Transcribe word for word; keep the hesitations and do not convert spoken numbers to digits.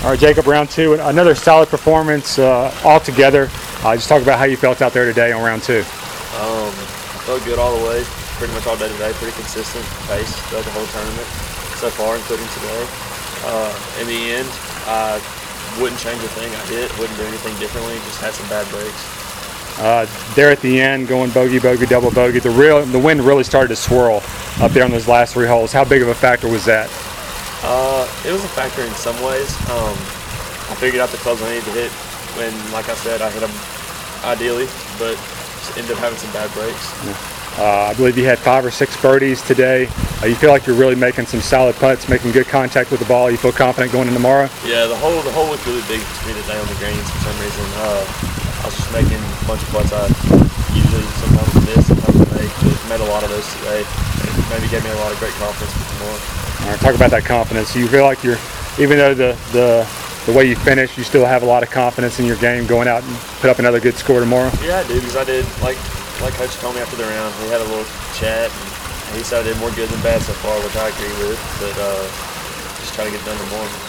All right, Jacob, round two, another solid performance uh, altogether. Uh, just talk about how you felt out there today on round two. Um, I felt good all the way, pretty much all day today. Pretty consistent pace throughout the whole tournament so far, including today. Uh, in the end, I wouldn't change a thing I hit, wouldn't do anything differently, just had some bad breaks. Uh, there at the end, going bogey, bogey, double bogey, the real the wind really started to swirl up there on those last three holes. How big of a factor was that? Uh, it was a factor in some ways. Um, I figured out the clubs I needed to hit, and like I said, I hit them ideally, but just ended up having some bad breaks. Yeah. Uh, I believe you had five or six birdies today. Uh, you feel like you're really making some solid putts, making good contact with the ball. You feel confident going in tomorrow? Yeah, the hole the hole was really big to me today on the greens for some reason. Uh, I was just making a bunch of putts I usually sometimes miss, sometimes I make, but made a lot of those today. And maybe gave me a lot of great confidence for tomorrow. All right, talk about that confidence. You feel like you're, even though the the the way you finished, you still have a lot of confidence in your game going out and put up another good score tomorrow? Yeah, I do, because I did, like like Coach told me after the round, we had a little chat, and he said I did more good than bad so far, which I agree with, but uh, just try to get done tomorrow.